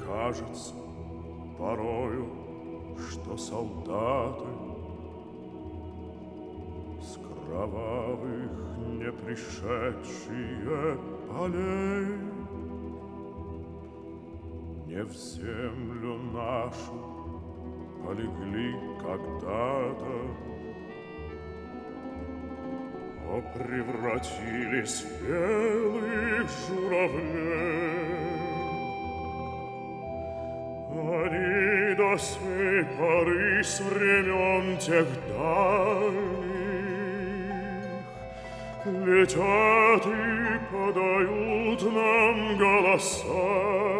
кажется порою, что солдаты с кровавых не пришедшие полей не в землю нашу полегли когда-то, а превратились в белых журавлей. Они до сей поры с времен тех дальних летят и подают нам голоса.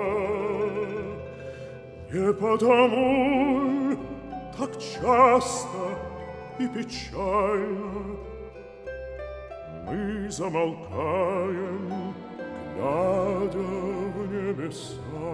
Не потому так часто и печально мы замолкаем, глядя в небеса.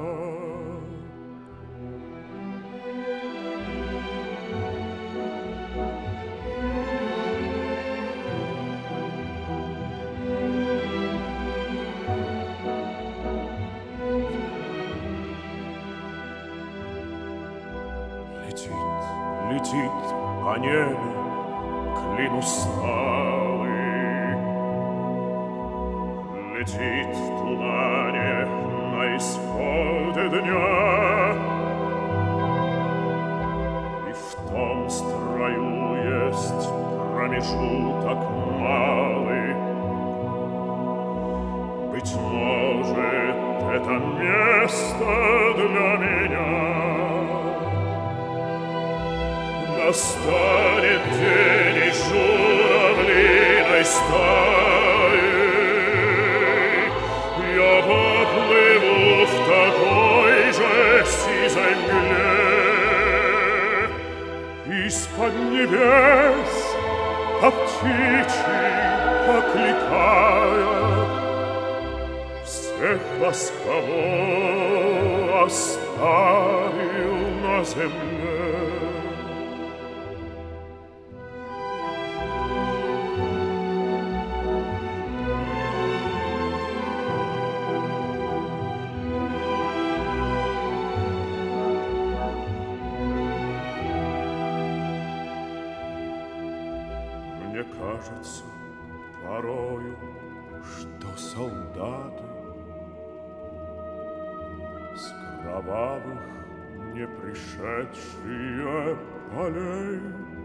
Летит по небу клин усталый, летит в тумане на исходе дня, и в том строю есть промежуток малый. Быть может, это место для меня. Настанет день, и журавлиной стаей я поплыву в такой же сизой мгле. Из-под небес, по птичьи окликая, всех вас, кого оставил на земле. Мне кажется порою, что солдаты с кровавых не пришедшие полей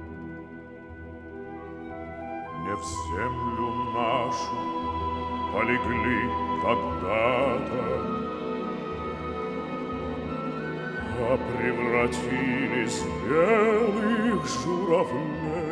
не в землю нашу полегли когда-то, а превратились в белых журавлей.